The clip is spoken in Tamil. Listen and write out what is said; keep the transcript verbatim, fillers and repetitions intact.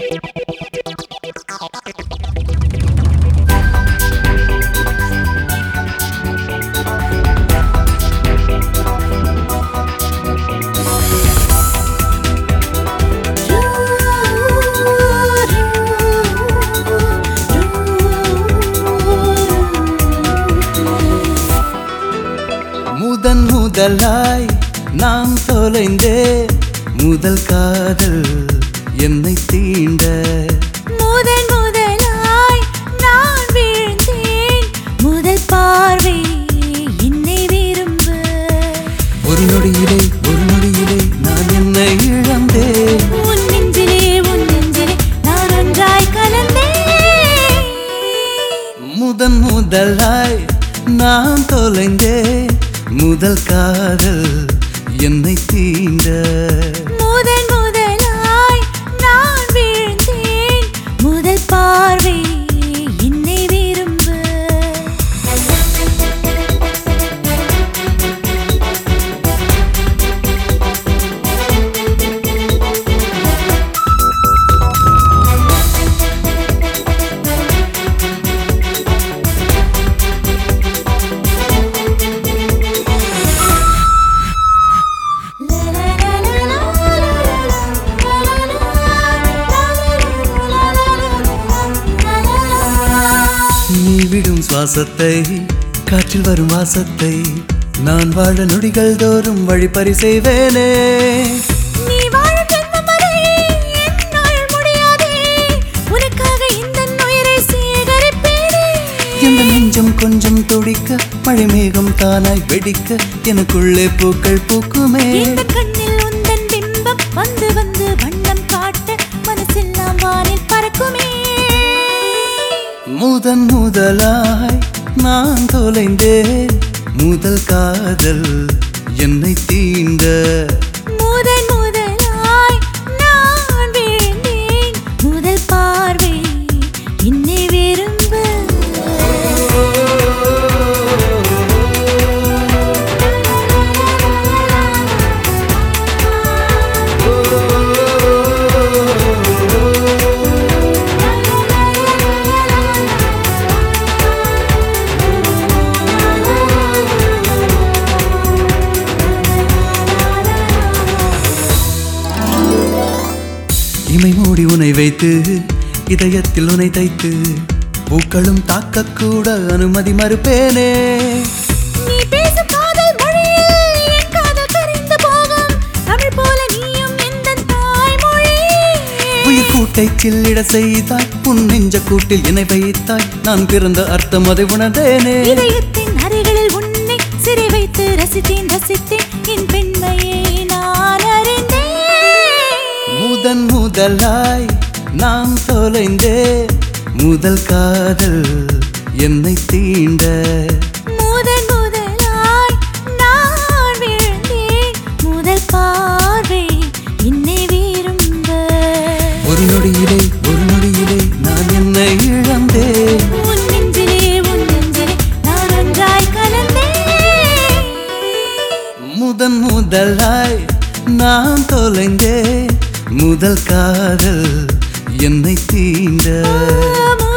முதன் முதலாய் நாம் தொலைந்தேன் முதல் காதல் என்னை தீண்ட முதன் முதலாய் நான் வீழ்ந்தேன் முதல் பார்வை என்னை விரும்ப ஒரு நொடியிலே ஒரு நொடியிலே நான் என்னை இழந்தேன் உன் நெஞ்சிலே உன் நெஞ்சிலே நான் ஒன்றாய் கலந்தேன் முதன் முதலாய் நான் தொலைந்தேன் முதல் காதல் என்னை தீண்ட முதன் முதலாய் நான் வீழ்ந்தேன் முதல் பார்வை என்னை விரும்ப நீ விடும் சுவாசத்தை காற்றில் வரும் வாசத்தை நான் வாழ நொடிகள் தோறும் வழிப்பறி செய்வேனே நீ வாழும் ஜென்மம் வரை என்னால் முடியாதே உனக்காக இந்த உயிரை சேகரிப்பேனே எந்த நெஞ்சம் கொஞ்சம் துடிக்க மழை மேகம் தானாய் வெடிக்க எனக்குள்ளே பூக்கள் பூக்குமே இந்த கண்ணில் உந்தன் பிம்பம் வந்து வந்து வண்ணம் காட்ட மனசெல்லாம் வானில் பறக்குமே முதன் முதலாய் நான் தொலைந்தேன் முதல் காதல் என்னை தீண்ட முதன் முதலாய் நான் வீழ்ந்தேன் முதல் பார்வை என்னை விரும்ப இமை மூடி உனை வைத்து இதயத்தில் உனை தைத்து பூக்களும் தாக்கக்கூட அனுமதி மறுப்பேனே நீ பேசும் காதல் மொழியில் என் காதல் கரைந்து போகும் தமிழ் போல நீயும் எந்தன் தாய்மொழி உயிர் கூட்டை கிள்ளிட செய்தாய் உன் நெஞ்ச கூட்டில் இணை வைத்தாய் நான் பிறந்த அர்த்தம் அதை உணர்ந்தேனே இதயத்தின் அறைகளில் உன்னை சிறை வைத்து ரசித்தேன் ரசித்தேன் என் பெண்மையை நான் அறிந்தேன் முதன் முதலாய் நாம் தொலைந்தேன் முதல் காதல் என்னை தீண்ட முதன் முதலாய் நான் வீழ்ந்தேன் முதல் பார்வை என்னை விரும்ப ஒரு நொடியிலே ஒரு நொடியிலே நான் என்னை இழந்தேன் உன் நெஞ்சிலே உன் நெஞ்சிலே நான் ஒன்றாய் கலந்தேன் முதன் முதலாய் நான் தொலைந்தேன் முதல் காதல் என்னை தீண்ட